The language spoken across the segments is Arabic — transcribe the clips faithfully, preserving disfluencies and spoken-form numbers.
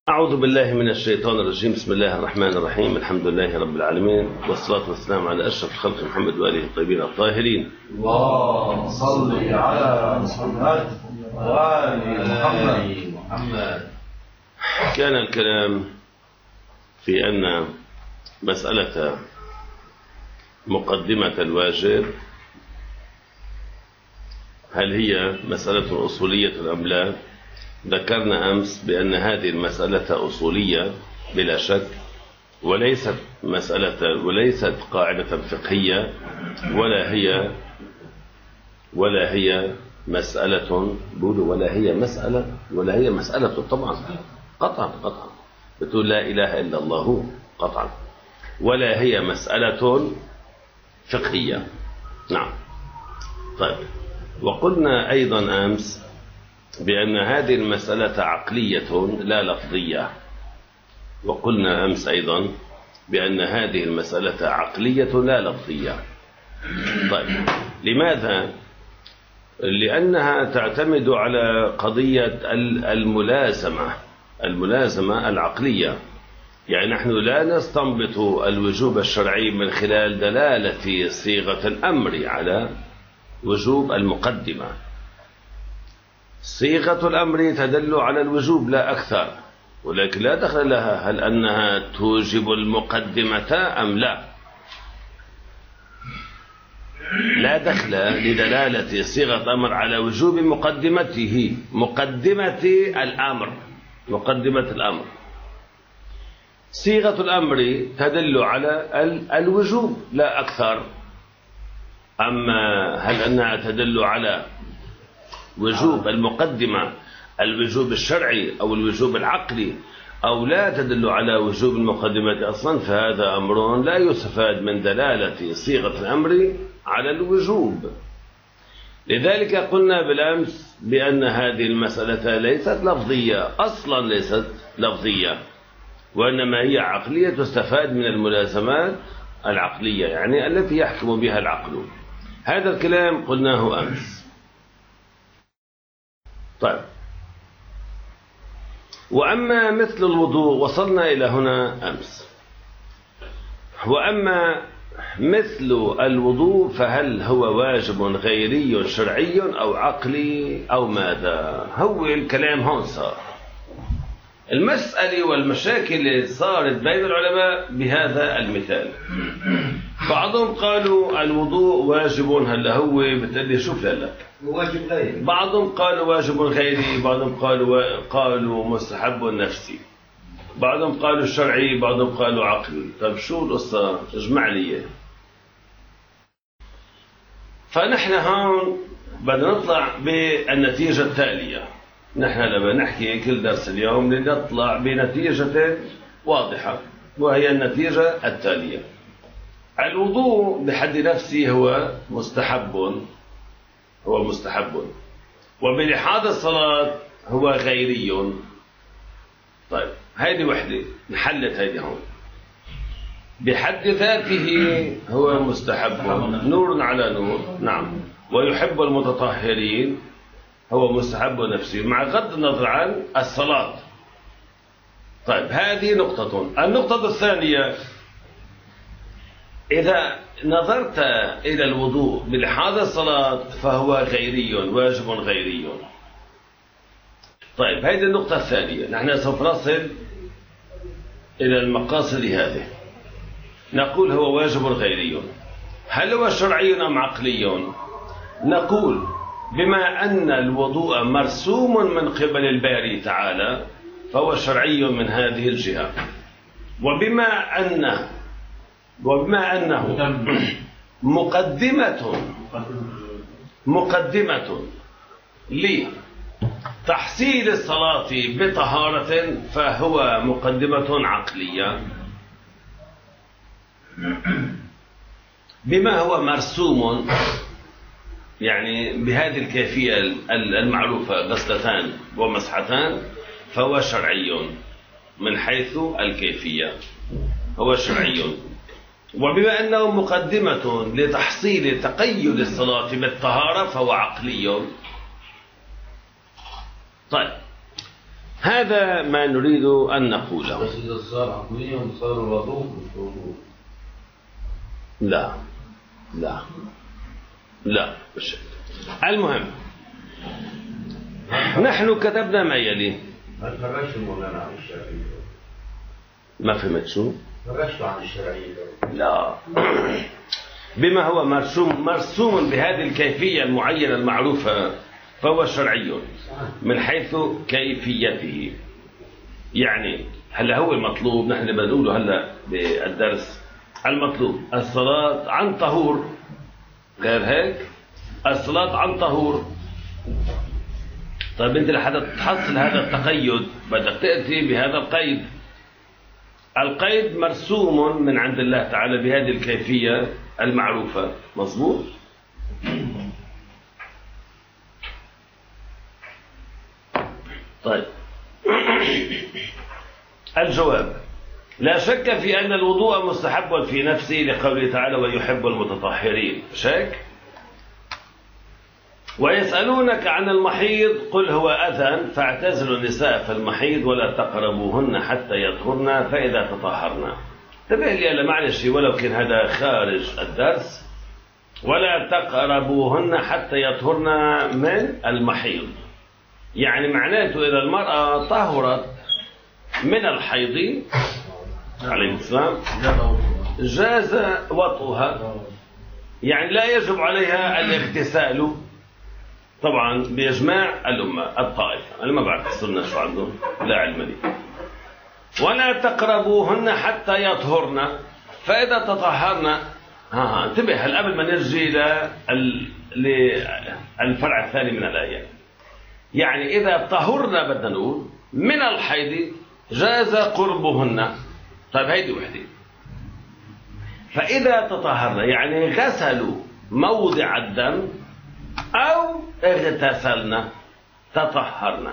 أعوذ بالله من الشيطان الرجيم. بسم الله الرحمن الرحيم. الحمد لله رب العالمين، والصلاة والسلام على أشرف الخلق محمد وآله الطيبين الطاهرين. اللهم صل على محمد وآل محمد. كان الكلام في أن مسألة مقدمة الواجب هل هي مسألة أصولية أم لا؟ ذكرنا أمس بأن هذه المسألة أصولية بلا شك، وليست مسألة وليست قاعدة فقهية، ولا هي ولا هي مسألة ولا هي مسألة ولا هي مسألة طبعا قطعا قطعا بتقول لا إله إلا الله قطعا، ولا هي مسألة فقهية. نعم. طيب، وقلنا أيضا أمس بأن هذه المسألة عقلية لا لفظية، وقلنا أمس أيضا بأن هذه المسألة عقلية لا لفظية. طيب، لماذا؟ لأنها تعتمد على قضية الملازمة الملازمة العقلية. يعني نحن لا نستنبط الوجوب الشرعي من خلال دلالة صيغة الأمر على وجوب المقدمة. صيغة الأمر تدل على الوجوب لا أكثر، ولكن لا دخل لها هل أنها توجب المقدمة أم لا. لا دخل لدلالة صيغة الأمر على وجوب مقدمته مقدمة الأمر مقدمة الأمر صيغة الأمر تدل على الوجوب لا أكثر. أما هل أنها تدل على وجوب المقدمة الوجوب الشرعي أو الوجوب العقلي، أو لا تدل على وجوب المقدمة أصلا، فهذا أمر لا يستفاد من دلالة صيغة الأمر على الوجوب. لذلك قلنا بالأمس بأن هذه المسألة ليست لفظية، أصلا ليست لفظية، وإنما هي عقلية تستفاد من الملازمات العقلية، يعني التي يحكم بها العقل. هذا الكلام قلناه أمس. طيب، وأما مثل الوضوء وصلنا إلى هنا أمس. وأما مثل الوضوء فهل هو واجب غيري شرعي أو عقلي أو ماذا؟ هو الكلام هون صار المسألة والمشاكل اللي صارت بين العلماء بهذا المثال. بعضهم قالوا الوضوء واجب، هلا هو بتقلي شوف لك واجب غيري. بعضهم قالوا واجب غيري، بعضهم قالوا قالوا مستحب نفسي، بعضهم قالوا شرعي، بعضهم قالوا عقلي. طيب شو القصة؟ اجمع لي. فنحن هون بدنا نطلع بالنتيجة التالية. نحن لما نحكي كل درس اليوم لنطلع بنتيجة واضحة، وهي النتيجة التالية: الوضوء بحد نفسه هو مستحب هو مستحب وبلحاظ الصلاة هو غيري. طيب، هيدي وحدة نحلت هيدي هون. بحد ذاته هو مستحب، نور على نور. نعم. ويحب المتطهرين هو مستحب نفسي، مع غض النظر عن الصلاة. طيب، هذه نقطة. النقطة الثانية: إذا نظرت إلى الوضوء بلحاظ الصلاة فهو غيري، واجب غيري. طيب، هذه النقطة الثانية. نحن سوف نصل إلى المقاصد هذه. نقول هو واجب غيري. هل هو شرعي أم عقلي؟ نقول بما أن الوضوء مرسوم من قبل الباري تعالى فهو شرعي من هذه الجهة، وبما أن وبما أنه مقدمة مقدمة لتحصيل الصلاة بطهارة فهو مقدمة عقلية. بما هو مرسوم، يعني بهذه الكيفية المعروفة، غسلتان ومسحتان، فهو شرعي من حيث الكيفية، هو شرعي. وبما أنه مقدمة لتحصيل تقيد الصلاة بالطهارة فهو عقلي. طيب، هذا ما نريد أن نقوله. بس إذا صار عقليا صار الوضوء مش وضوء. لا لا لا مش. المهم نحن كتبنا ما يلي. ما فرقش مولانا عن الشرعية. ما فهمت شو؟ فرقش عن الشرعية. لا بما هو مرسوم مرسوم بهذه الكيفية المعينة المعروفة فهو شرعي من حيث كيفيته. يعني هلا هو المطلوب، نحن بنقوله هلا بالدرس، المطلوب الصلاة عن طهور، غير هيك الصلاة عن طهور. طيب انت لحتى تحصل هذا التقيد بدك تأتي بهذا القيد. القيد مرسوم من عند الله تعالى بهذه الكيفية المعروفة. مظبوط؟ طيب الجواب: لا شك في أن الوضوء مستحب في نفسه لقوله تعالى ويحب المتطهرين. شك؟ ويسألونك عن المحيض قل هو أذى فاعتزلوا النساء في المحيض ولا تقربوهن حتى يطهرن فإذا تطهرن. انتبه لي معلش ولو كان هذا خارج الدرس. ولا تقربوهن حتى يطهرن من المحيض، يعني معناته إذا المرأة طهرت من الحيض عليه السلام جاز وطئها، يعني لا يجب عليها الاغتسال طبعا بإجماع الأمة الطائفة. أنا ما بعرف السنة شو عندهم، لا علم لي. ولا تقربوهن حتى يطهرن فإذا تطهرن. ها ها انتبه هل قبل ما نرجي للفرع الثاني من الآية. يعني إذا طهرنا بدنا نقول من الحيض جاز قربهن. طيب هيدي وحدة. فإذا تطهرنا يعني غسلوا موضع الدم أو اغتسلنا تطهرنا.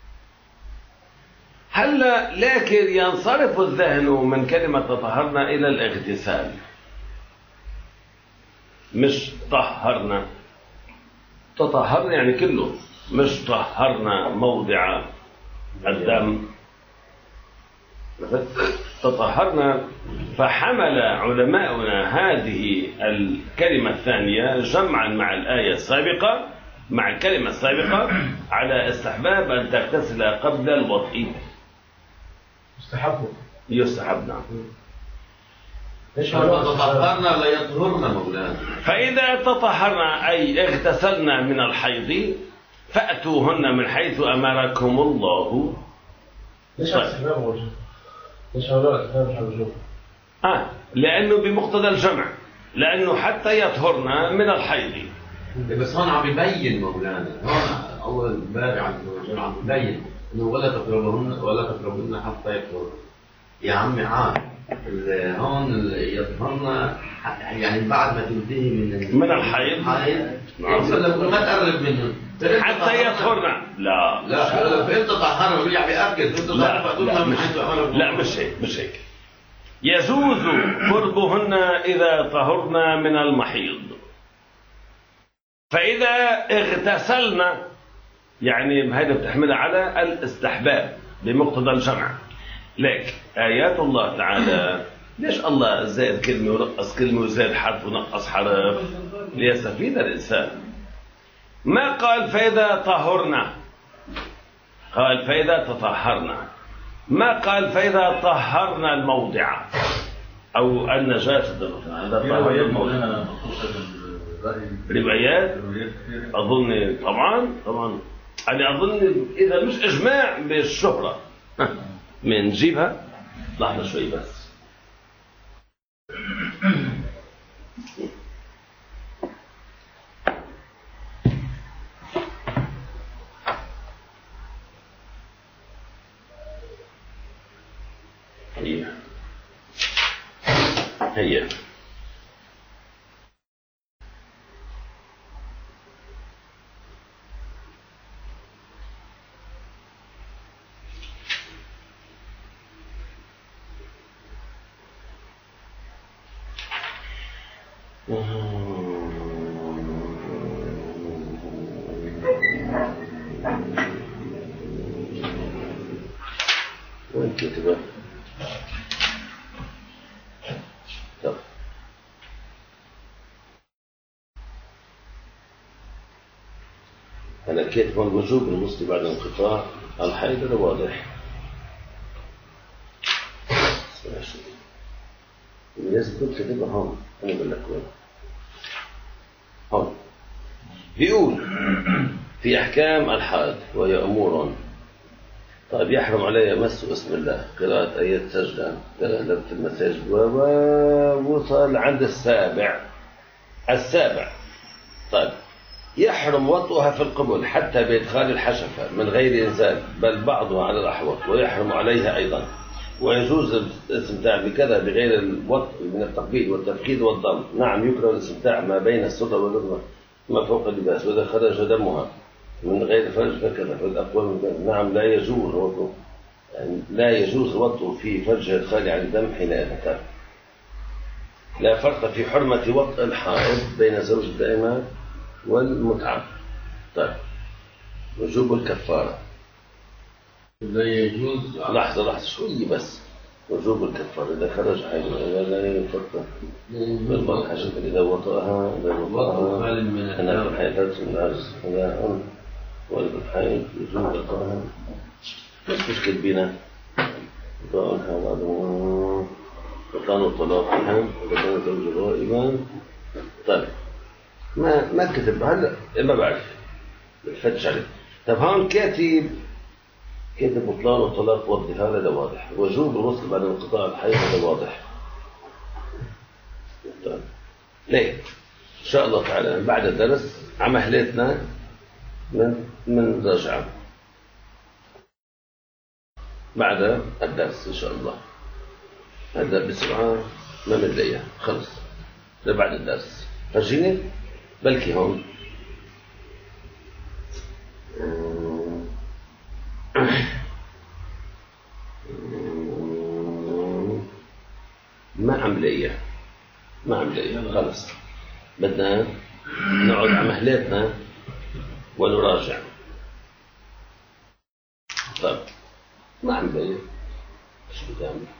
هلا لكن ينصرف الذهن من كلمة تطهرنا إلى الاغتسال، مش طهرنا. تطهرنا يعني كله، مش طهرنا موضع الدم. تطهرنا. فحمل علماؤنا هذه الكلمة الثانية جمعا مع الآية السابقة مع الكلمة السابقة على استحباب أن تغتسل قبل الوضع. مستحب. يستحب نعم. تطهرنا لا يطهرنا مولانا. فإذا تطهرنا أي اغتسلنا من الحيض فأتوهن من حيث أمركم الله. ليش الاستحباب موجود؟ ليش هؤلاء الاستحباب مش موجود؟ آه لأنه بمقتضى الجمع، لأنه حتى يطهرنا من الحيض. بس هون عم يبين مولانا، هون أول بارع عم يبين إنه ولا تقربهن ولا تقربهن حتى يطهرن. يا عمي عاد هون يطهرن يعني بعد ما تنتهي من من الحيض. نعم. ما تقرب منه حتى يطهرن. لا لا فأنت طهرنا بيقول يعني بيأكد أنت لا مش لا مش هيك مش هيك. يجوز قربهن إذا طهرنا من المحيض. فإذا اغتسلنا يعني هذا بتحملها على الاستحباب بمقتضى الجمع. لك آيات الله تعالى ليش الله زاد كلمة ونقص كلمة وزاد حرف ونقص حرف؟ ليستفيد الإنسان. ما قال فإذا طهرنا، قال فإذا تطهرنا. ما قال فإذا طهرنا الموضع أو النجاسة. هذا طهر الموضع. روايات أظن طبعا طبعا أنا أظن إذا مش إجماع بالشهرة من نجيبها. لحظة شوي بس. هي هي وين كاتبه؟ طب أنا كاتب الوجوب الوصل بعد انقطاع الحيض. هذا واضح. لازم كنت كاتبها هون. أنا بقول لك وين هون. بيقول في أحكام الحائض وهي أمور. طيب يحرم علي مس اسم الله، قراءة آيات سجدة، تلهلب في المساجد، ووصل عند السابع. السابع طيب يحرم وطئها في القبل حتى بإدخال الحشفة من غير إنزال، بل بعضها على الأحوط، ويحرم عليها أيضا. ويجوز الاستمتاع بكذا بغير الوطء من التقبيل والتفخيذ والضم. نعم يكره الاستمتاع ما بين السرة والركبة ما فوق اللباس، وإذا خرج دمها من غير فرج فكذا. فالأقوال من نعم لا يجوز الوطء، يعني لا يجوز الوطء في فرجها الخالي عن الدم حينئذ. لا فرق في حرمة وطء الحائض بين زوج الدائمة والمتعة. طيب وجوب الكفارة. لا يجوز. لحظة لحظة شوية بس. وجوب الكفارة إذا خرج حيض لا يفرق بالبطن حشفة إذا وطأها إذا وطأها أنا في الحيض من العجز إذا والحيض يجوز وطأها. بس مش كاتبينها وطأها بعد وطأن وطلاقها وطأن زوج غائبا. طيب ما ما كتب هلا ما بعرف بفتش عليه. طب هون كاتب كاتب بطلان والطلاق والظهار. هذا واضح. وجوب الوصل بعد انقطاع الحيض هذا واضح. طيب ليه ان شاء الله تعالى بعد الدرس على مهلتنا من من رجعه بعد الدرس ان شاء الله. هذا بسرعه ما بنلاقيها خلص لبعد الدرس. فرجيني بلكي هون ما عم لاقيها ما عم لاقيها خلص. بدنا نقعد على مهلاتنا ونراجع. طيب ما عم لاقيها شو بدي اعمل؟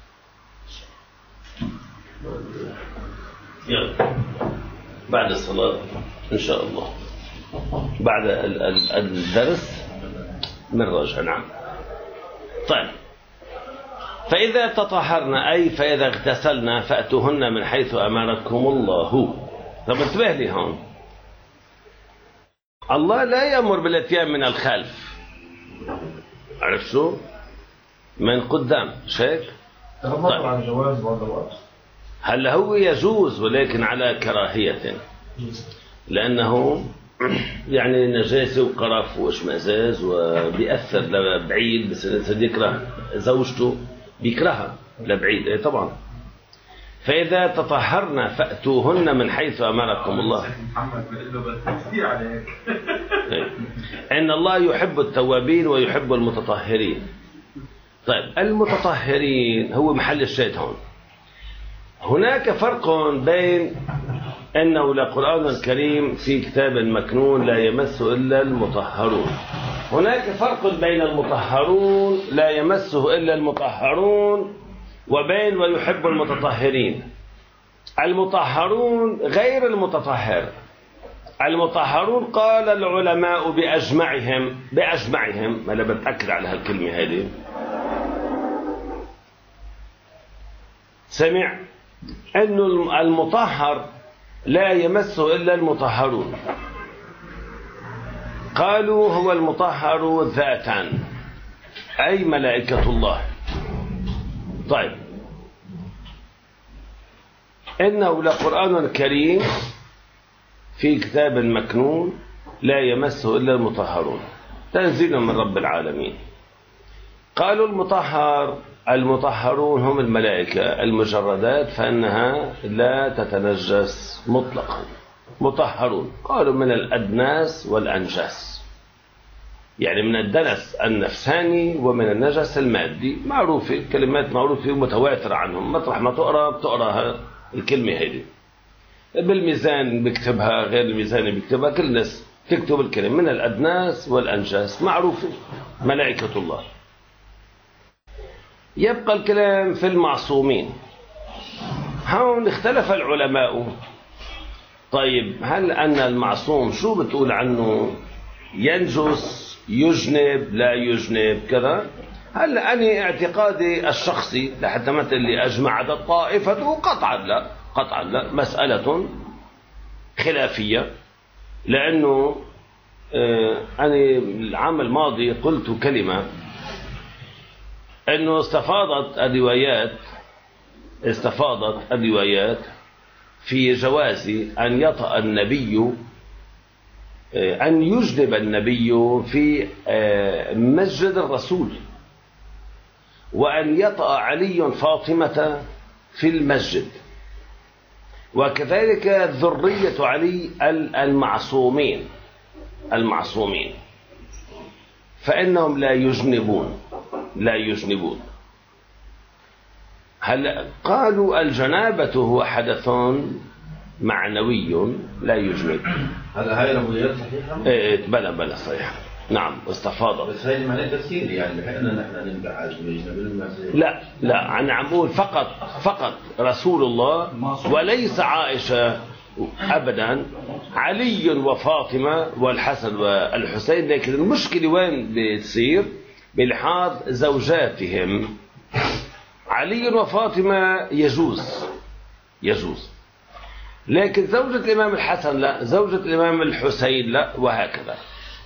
يلا بعد الصلاة إن شاء الله بعد الدرس نراجع. نعم. طيب فإذا تطهرنا أي فإذا اغتسلنا فأتوهن من حيث أمركم الله. طب انتبه لي هون. الله لا يأمر بالاتيان من الخلف. عرفت شو؟ من قدام. مش هيك؟ طيب عن جواز وضوء. هل هو يجوز ولكن على كراهية، لأنه يعني نجاسة وقرف واشمئزاز وبيأثر لبعيد. بس الإنسان يكره زوجته بيكرهها لبعيد. إيه طبعا. فإذا تطهرنا فأتوهن من حيث أمركم الله. إن الله يحب التوابين ويحب المتطهرين. طيب المتطهرين هو محل الشاهد هون. هناك فرق بين أنه لقرآن كريم في كتاب مكنون لا يمس إلا المطهرون. هناك فرق بين المطهرون لا يمسه إلا المطهرون وبين ويحب المتطهرين. المطهرون غير المتطهر. المطهرون قال العلماء بأجمعهم بأجمعهم. أنا بتأكد على هالكلمة هذه. سمع أن المطهر لا يمسه إلا المطهرون. قالوا هو المطهر ذاتا أي ملائكة الله. طيب إنه لقرآن كريم في كتاب مكنون لا يمسه إلا المطهرون تنزيل من رب العالمين. قالوا المطهر المطهرون هم الملائكة المجردات فإنها لا تتنجس مطلقا. مطهرون قالوا من الأدناس والأنجاس، يعني من الدنس النفساني ومن النجس المادي. معروفة كلمات معروفة ومتواترة عنهم. مطرح ما تقرأ بتقرأ الكلمة هذه بالميزان بيكتبها غير الميزان بيكتبها. كل الناس تكتب الكلمة من الأدناس والأنجاس معروفة ملائكة الله. يبقى الكلام في المعصومين. هون اختلف العلماء. طيب هل أن المعصوم شو بتقول عنه؟ ينجس، يجنب، لا يجنب، كذا؟ هل أنا اعتقادي الشخصي لحتى مثل اللي أجمعت الطائفة قطعا لا، قطعا لا، مسألة خلافية. لأنه آه أنا العام الماضي قلت كلمة أنه استفاضت الروايات استفاضت الروايات في جواز أن يطأ النبي أن يجنب النبي في مسجد الرسول، وأن يطأ علي فاطمة في المسجد، وكذلك ذرية علي المعصومين المعصومين فإنهم لا يجنبون لا يجنبون هل قالوا الجنابة هو حدث معنوي لا يجنب. هل هاي الروايات صحيحة؟ ايه بلا بلا صحيحة، نعم واستفاضت. بس هاي معناها تفسير يعني بحقنا نحن ننبع على يجنب المسجد. لا لا أنا عم بقول فقط فقط رسول الله وليس عائشة أبدا، علي وفاطمة والحسن والحسين. لكن المشكلة وين بتصير؟ بلحاظ زوجاتهم. علي وفاطمة يجوز يجوز لكن زوجة الإمام الحسن لا، زوجة الإمام الحسين لا، وهكذا.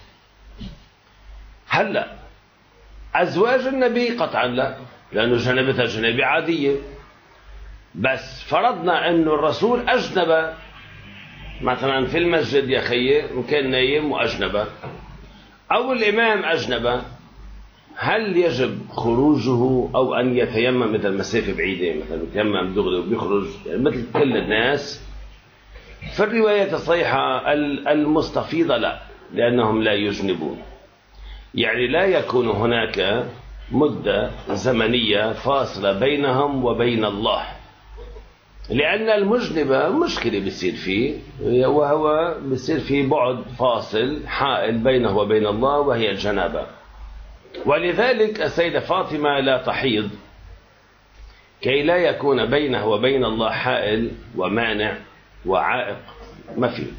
هلا أزواج النبي قطعا لا، لأنه جنبتها جنبة عادية. بس فرضنا أنه الرسول أجنب مثلا في المسجد يا خيي وكان نايم وأجنب، أو الإمام أجنب، هل يجب خروجه أو أن يتيمم مثل مسافة بعيدة، مثلا يتيمم دغري وبيخرج يعني مثل كل الناس؟ في الروايات الصحيحة المستفيضة لا، لأنهم لا يجنبون. يعني لا يكون هناك مدة زمنية فاصلة بينهم وبين الله، لأن المجنبة مشكلة بيصير فيه، وهو بيصير فيه بعد فاصل حائل بينه وبين الله وهي الجنابة. ولذلك السيدة فاطمة لا تحيض كي لا يكون بينه وبين الله حائل ومانع وعائق، ما فيه،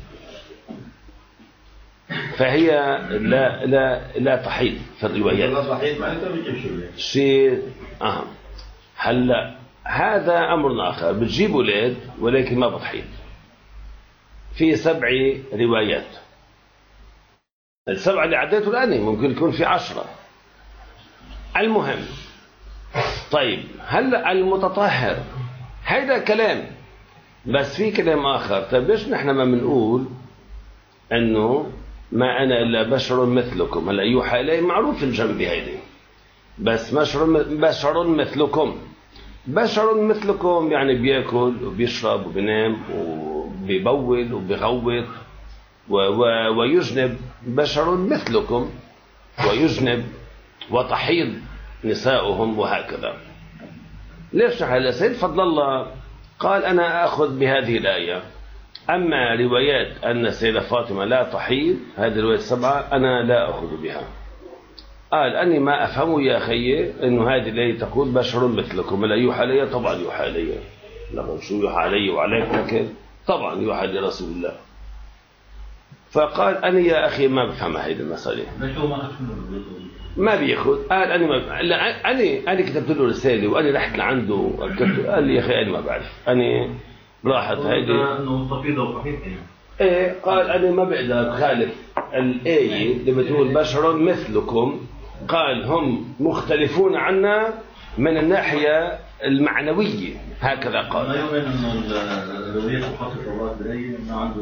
فهي لا لا لا تحيض في الروايات. شيء أهم. هلا هذا أمر آخر، بتجيب أولاد ولكن ما بتحيض. في سبع روايات، السبعة اللي عديته الآن ممكن يكون في عشرة. المهم طيب هلا المتطهر هيدا كلام، بس في كلام آخر. طيب ليش نحن ما بنقول أنه ما أنا إلا بشر مثلكم؟ هلا يوحى إليه معروف الجنب هيدي، بس بشر بشر مثلكم. بشر مثلكم يعني بياكل وبيشرب وبينام وبيبول وبيغوط ويجنب. بشر مثلكم ويجنب وتحيض نساؤهم وهكذا. ليش هلا سيد فضل الله قال أنا أخذ بهذه الآية. أما روايات أن السيدة فاطمة لا تحيض، هذه الروايات السبعة أنا لا أخذ بها. قال أني ما أفهم يا أخي أنه هذه الآية تقول بشر مثلكم. لا يوحى علي؟ طبعا يوحى علي. لما شو يوحى علي وعليك لكن طبعا يوحى لرسول الله. فقال أنا يا أخي ما بفهم هذه المسألة، ما بياخذ. قال أنا ما لا أنا أنا كتبت له رسالة وأنا رحت لعنده قال لي يا أخي أنا ما بعرف، أنا راحت هيدي إنه تفيض وصحيح إيه. قال أنا ما بقدر خالف الآية اللي بتقول بشر مثلكم. قال هم مختلفون عنا من الناحية المعنوية، هكذا قال. ما يؤمن إنه الرواية تحقق الروايات بالآية ما عنده.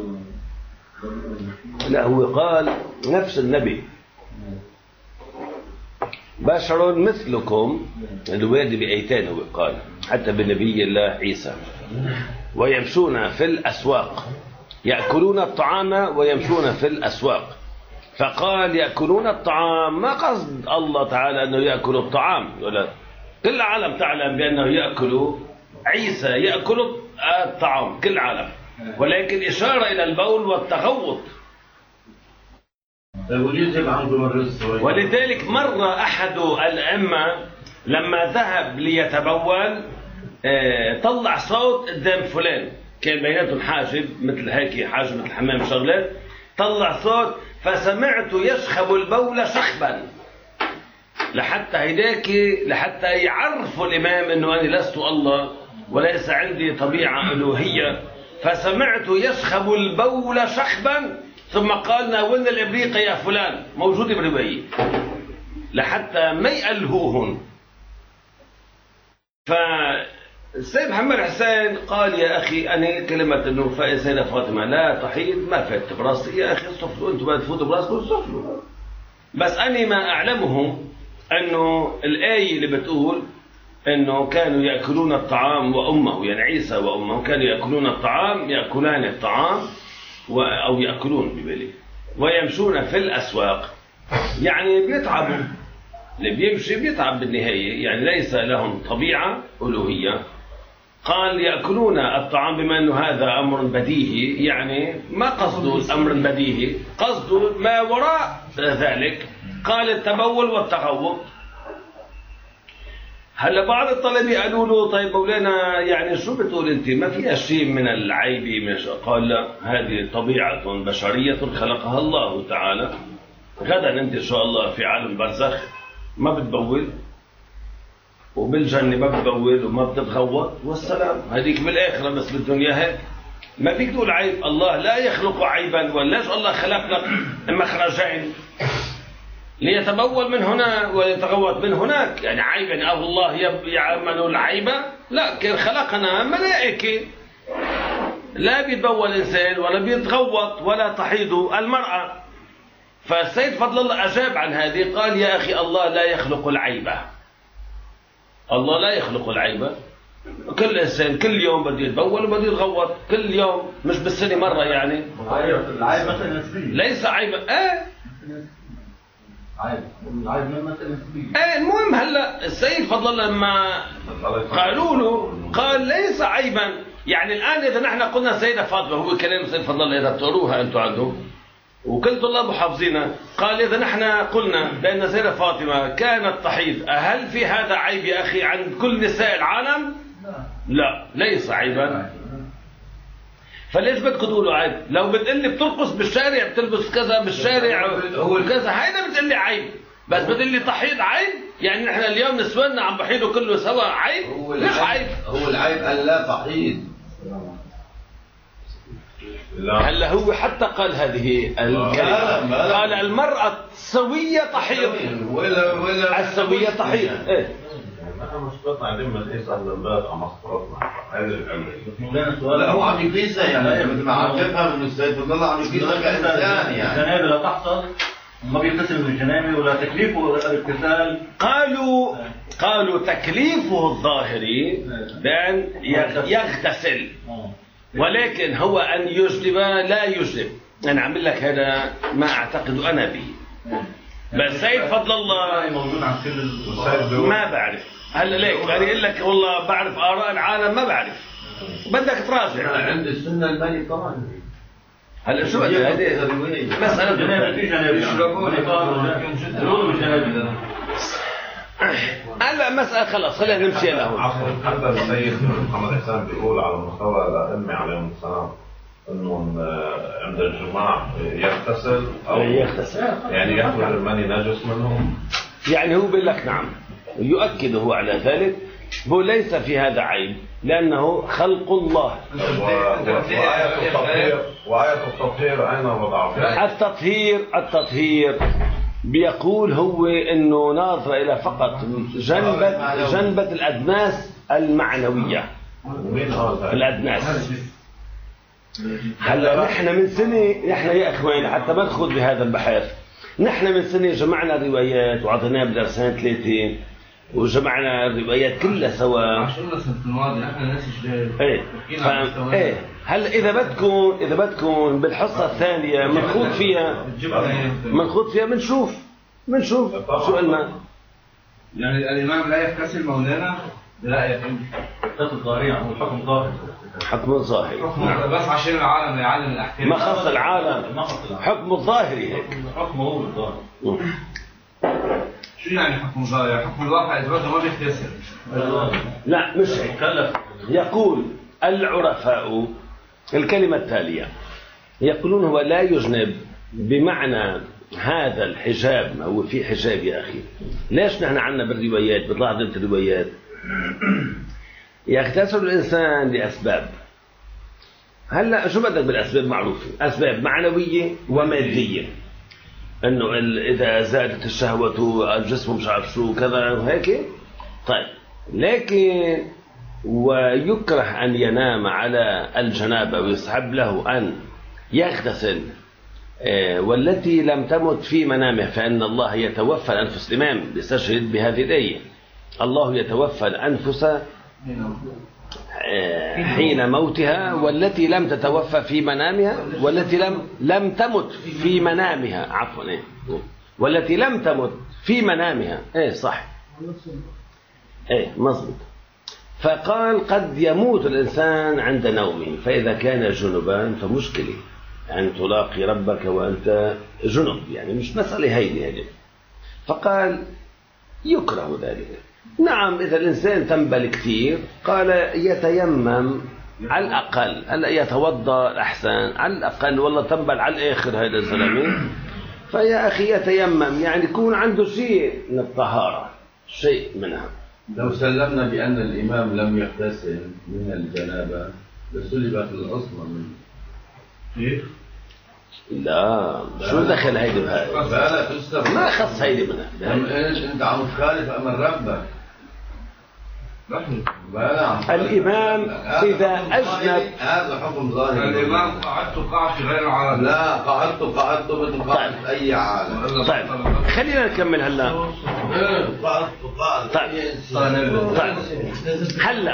لا هو قال نفس النبي بشر مثلكم، الوادي بأيتين هو قال حتى بنبي الله عيسى، ويمشون في الأسواق يأكلون الطعام ويمشون في الأسواق. فقال يأكلون الطعام ما قصد الله تعالى أنه يأكل الطعام، ولا كل العالم تعلم بأنه يأكل عيسى يأكل الطعام كل العالم، ولكن إشارة إلى البول والتغوط. ولذلك مر أحد الأئمة لما ذهب ليتبول طلع صوت قدام فلان، كان بيناتهم حاجب مثل هيك، حاجب مثل الحمام شغلات، طلع صوت فسمعت يشخب البول شخبا، لحتى هيداك لحتى يعرفوا الإمام أنه أنا لست الله وليس عندي طبيعة ألوهية، فسمعت يشخب البول شخبا ثم قال ناولنا الإبريق يا فلان، موجود برواية، لحتى ما يألهوهن. فالسيد محمد حسين قال يا أخي أنا كلمة أنه سيدة فاطمة لا تحيض ما فات براسي، يا أخي صفلوا أنتم بدأت تفوتوا براسكم صفلوا، بس أنا ما أعلمه أنه الآية اللي بتقول أنه كانوا يأكلون الطعام وأمه، يعني عيسى وأمه كانوا يأكلون الطعام، يأكلان الطعام أو يأكلون ببالي ويمشون في الأسواق، يعني بيتعبوا، اللي بيمشي بيتعب بالنهاية، يعني ليس لهم طبيعة ألوهية. قال يأكلون الطعام بما أنه هذا أمر بديهي، يعني ما قصده الأمر البديهي، قصده ما وراء ذلك، قال التبول والتغوط. هلا بعض الطلبة قالوا له طيب مولانا يعني شو بتقول انت ما فيها شيء من العيب من شيء؟ قال لا، هذه طبيعة بشرية خلقها الله تعالى، غدا انت ان شاء الله في عالم برزخ ما بتبول، وبالجنة ما بتبول وما بتتغوط والسلام، هذيك بالآخرة، بس بالدنيا هيك ما فيك تقول عيب. الله لا يخلق عيبا، وليش الله خلق لك مخرجين ليتبول من هنا ويتغوط من هناك؟ يعني عيبا أو الله يعمل العيبة؟ لا، كان خلقنا ملائكة، لا بيتبول إنسان ولا بيتغوط ولا تحيض المرأة. فالسيد فضل الله أجاب عن هذه، قال يا أخي الله لا يخلق العيبة، الله لا يخلق العيبة، كل إنسان كل يوم بده يتبول وبده يتغوط كل يوم، مش بالسنة مرة يعني. العيب مثلا نسبية، ليس عيبا. آه عيب العيب مثلا نسبية. آه المهم هلا السيد فضل الله لما قالوا له قال ليس عيبا، يعني الآن إذا نحن قلنا سيدة فاطمة، هو كلام السيد فضل الله إذا بتقروها أنتم عندهم وكل طلاب محافظينها، قال إذا نحن قلنا بأن سيدة فاطمة كانت تحيض، هل في هذا عيب يا أخي عند كل نساء العالم؟ لا، ليس عيبا. فليش بدكم تقولوا عيب؟ لو بتقلي بترقص بالشارع، بتلبس كذا بالشارع وكذا، هيدا بتقلي عيب، بس بتقلي تحيض عيب؟ يعني نحن اليوم نسواننا عم بحيضوا كله سوا عيب؟ ليش عيب؟ هو العيب أن لا تحيض. هلا هو حتى قال هذه الكلمة، قال المرأة سوية تحيض، السوية تحيض. ايه احنا مش بطلع دائما نقيس على البلد على مصطلحنا هذا العلم. لا هو عم يقيسها، يعني مثل ما عم تفهم انه السيد فضل الله عم يقيسها كإنسان، يعني الجنابة لا تحصل، ما بيغتسل من الجنابة ولا تكليفه الاغتسال. قالوا قالوا تكليفه الظاهري بأن يغتسل، ولكن هو أن يجلب لا يجلب. أنا عم لك هذا ما أعتقد أنا به، بس سيد فضل الله موجود عن كل ما بعرف. هلا ليك أنا أقول لك والله بعرف آراء العالم، ما بعرف، بدك تراجع. عند السنة المالي كمان. هلا شو هذه مسألة هلا مسألة خلاص خلينا نمشي لهون. حتى السيد محمد حسين بيقول على مستوى الأئمة عليهم السلام انه عند الجماع يغتسل او يغتسل، يعني يخرج المني نجس منهم، يعني هو بيقول لك نعم، يؤكد هو على ذلك، هو ليس في هذا عيب لأنه خلق الله. وآية التطهير وآية التطهير أين وضعها؟ التطهير التطهير بيقول هو انه ناظر الى فقط جنبة جنبة الأدناس المعنوية، الأدناس. هلا نحن من سنة، نحن يا اخواني حتى ما ندخل بهذا البحث، نحن من سنة جمعنا روايات وعطيناها بدرسين ثلاثة، وجمعنا الروايات كلها سوا. عشرنا سنة الماضي نحن ناس جداد. ايه فاهم ايه. هلا اذا بدكم اذا بدكم بالحصة الثانية بنخوض فيها بنخوض فيها بنشوف بنشوف شو قلنا. يعني الإمام لا يغتسل مولانا؟ لا يا فندم. الحكم الظاهري هو الحكم الظاهري. حكم الظاهري بس عشان العالم يعلم الأحكام. ما خص العالم، حكم الظاهري هيك. حكمه هو الظاهري. شو يعني حكم ظاهر؟ حكم الواقع إثباته ما بيغتسل. لا مش هيك. يقول العرفاء الكلمة التالية، يقولون هو لا يجنب بمعنى هذا الحجاب. ما هو في حجاب يا أخي، ليش نحن عنا بالروايات بتلاحظ انت الروايات يغتسل الإنسان لأسباب. هلا شو بدك بالأسباب؟ معروفة، أسباب معنوية ومادية، انه اذا زادت الشهوة الجسم مش عارف شو كذا وهيك. طيب لكن ويكره ان ينام على الجنابة ويصحب له ان يغتسل والتي لم تمت في منامه، فان الله يتوفى الانفس. الامام بيستشهد بهذه الايه، الله يتوفى الانفس حين موتها والتي لم تتوفى في منامها والتي لم لم تمت في منامها عفوا ايه والتي لم تمت في منامها. ايه صح، ايه مظبوط. فقال قد يموت الانسان عند نومه، فاذا كان جنبا فمشكله ان تلاقي ربك وانت جنب، يعني مش مساله هينه يعني. فقال يكره ذلك. نعم إذا الإنسان تنبل كثير قال يتيمم على الأقل، هلا يتوضأ أحسن على الأقل، والله تنبل على الآخر هذا الزلمة، فيا أخي يتيمم، يعني يكون عنده شيء من الطهارة، شيء منها. لو سلمنا بأن الإمام لم يغتسل من الجنابة لسلبت العصمة منه. كيف؟ لا شو دخل هيدي بهاي؟ لا تستفيد، ما خص هيدي منها. ايش انت عم تخالف امر ربك. الإمام إذا أجنب هذا حكم ظاهر. الإمام قعدته قاع في غير العالم. لا قعدته قعدته مثل قعدة أي عالم. طيب خلينا نكمل هلا. قعدته قعدة. طيب طيب هلا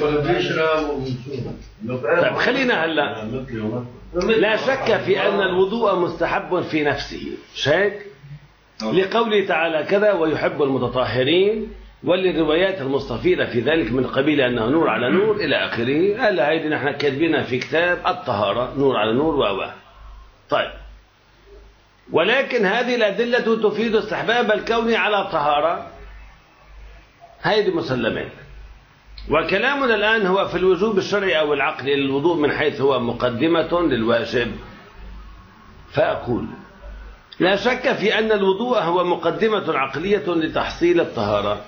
طيب خلينا هلا. لا شك في أن الوضوء مستحب في نفسه، مش هيك؟ لقوله تعالى كذا ويحب المتطهرين، وللروايات المستفيضة في ذلك من قبيل أنه نور على نور إلى آخره. هلا هيدي نحن كاتبينها في كتاب الطهارة، نور على نور و طيب، ولكن هذه الأدلة تفيد استحباب الكون على طهارة، هيدي مسلمات. وكلامنا الآن هو في الوجوب الشرعي أو العقلي للوضوء من حيث هو مقدمة للواجب. فأقول لا شك في أن الوضوء هو مقدمة عقلية لتحصيل الطهارة.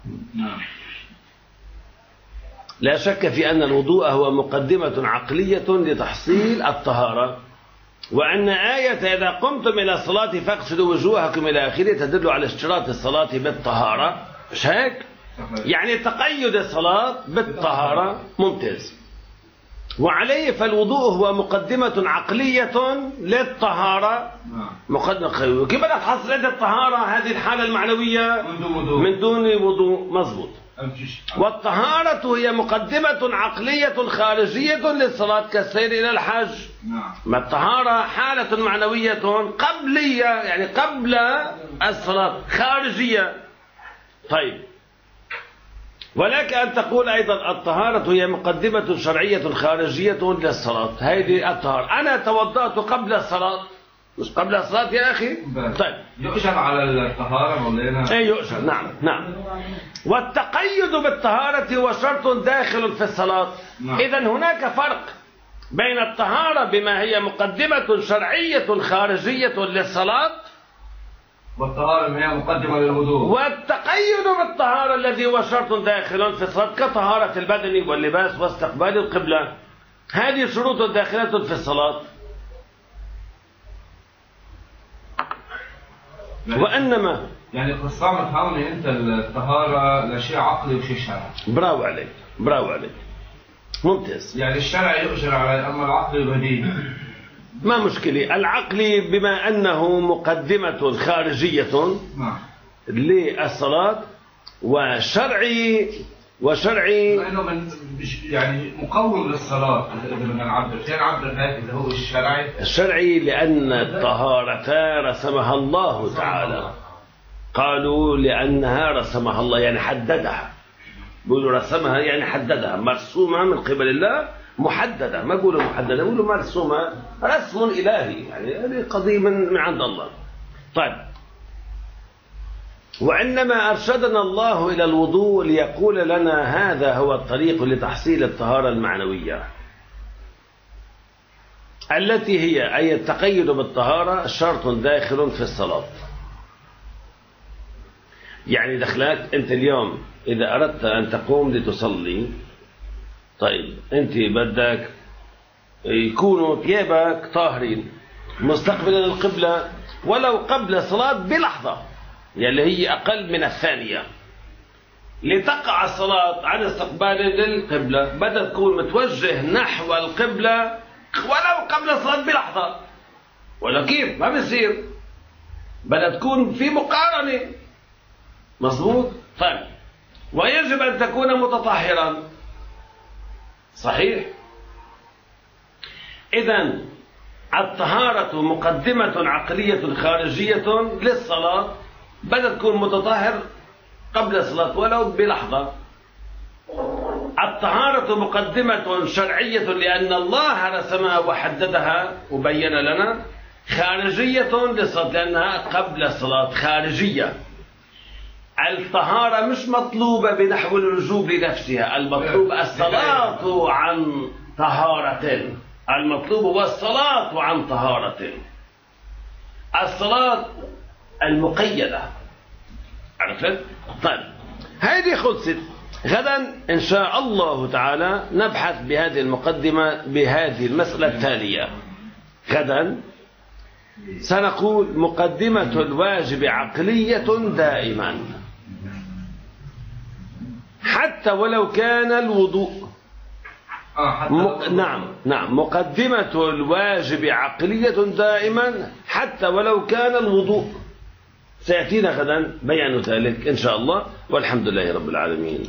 لا شك في أن الوضوء هو مقدمة عقلية لتحصيل الطهارة، وأن آية إذا قمتم إلى الصلاة فاغسلوا وجوهكم إلى آخره تدل على اشتراط الصلاة بالطهارة، مش هيك؟ يعني تقيد الصلاة بالطهارة. ممتاز. وعليه فالوضوء هو مقدمة عقلية للطهارة. مقدمة. كيف بدك تحصل عند الطهارة هذه الحالة المعنوية من دون وضوء؟ مضبوط. والطهارة هي مقدمة عقلية خارجية للصلاة كالسير إلى الحج. ما الطهارة حالة معنوية قبلية، يعني قبل الصلاة، خارجية. طيب، ولك أن تقول أيضا الطهارة هي مقدمة شرعية خارجية للصلاة. هذه الطهارة، أنا توضأت قبل الصلاة، مش قبل الصلاة يا أخي. طيب يؤجر على الطهارة مولانا؟ أي يؤجر، نعم نعم. والتقيد بالطهارة هو شرط داخل في الصلاة. إذن هناك فرق بين الطهارة بما هي مقدمة شرعية خارجية للصلاة والطهارة هي مقدمة للوضوء، والتقيد بالطهارة الذي هو شرط داخل في الصلاة كطهارة البدن واللباس واستقبال القبلة. هذه شروط داخلة في الصلاة. يعني وإنما يعني قصة تفهمني أنت الطهارة لشيء عقلي وشيء شرعي. براو عليك، براو عليك، ممتاز. يعني الشرعي يؤجر على، أما العقلي بديهي ما مشكلة. العقلي بما أنه مقدمة خارجية للصلاة، وشرعي وشرعي لأنه من يعني مقوم للصلاة. إذا بدنا نعبر فين نعبر هيك اللي هو الشرعي؟ الشرعي لأن الطهارة رسمها الله تعالى. قالوا لأنها رسمها الله، يعني حددها. بيقولوا رسمها يعني حددها، مرسومة من قبل الله، محددة. ما يقولوا محددة، يقولوا مرسومة، رسم إلهي، يعني هذه قضية من من عند الله. طيب، وإنما أرشدنا الله إلى الوضوء ليقول لنا هذا هو الطريق لتحصيل الطهارة المعنوية التي هي أي التقيد بالطهارة شرط داخل في الصلاة. يعني دخلك أنت اليوم إذا أردت أن تقوم لتصلي، طيب أنت بدك يكونوا ثيابك طاهرين مستقبلا القبلة ولو قبل الصلاة بلحظة، يلي هي أقل من الثانية، لتقع الصلاة عن استقبال للقبلة بدها تكون متوجه نحو القبلة ولو قبل الصلاة بلحظة. ولا كيف؟ ما بيصير، بدها تكون في مقارنة. مظبوط؟ طيب، ويجب أن تكون متطهرا. صحيح؟ إذن الطهارة مقدمة عقلية خارجية للصلاة، بدها تكون متطهر قبل الصلاة ولو بلحظة. الطهارة مقدمة شرعية لأن الله رسمها وحددها وبين لنا، خارجية للصلاة لأنها قبل الصلاة خارجية. الطهارة مش مطلوبة بنحو الوجوب لنفسها، المطلوب الصلاة عن طهارة، المطلوب هو الصلاة عن طهارة، الصلاة المقيدة. عرفت؟ طيب، هذه خلصت. غدا إن شاء الله تعالى نبحث بهذه المقدمة بهذه المسألة التالية. غدا سنقول مقدمة الواجب عقلية دائما حتى ولو كان الوضوء. مق... نعم نعم مقدمة الواجب عقلية دائما حتى ولو كان الوضوء. سيأتينا غدا بيان ذلك إن شاء الله، والحمد لله رب العالمين.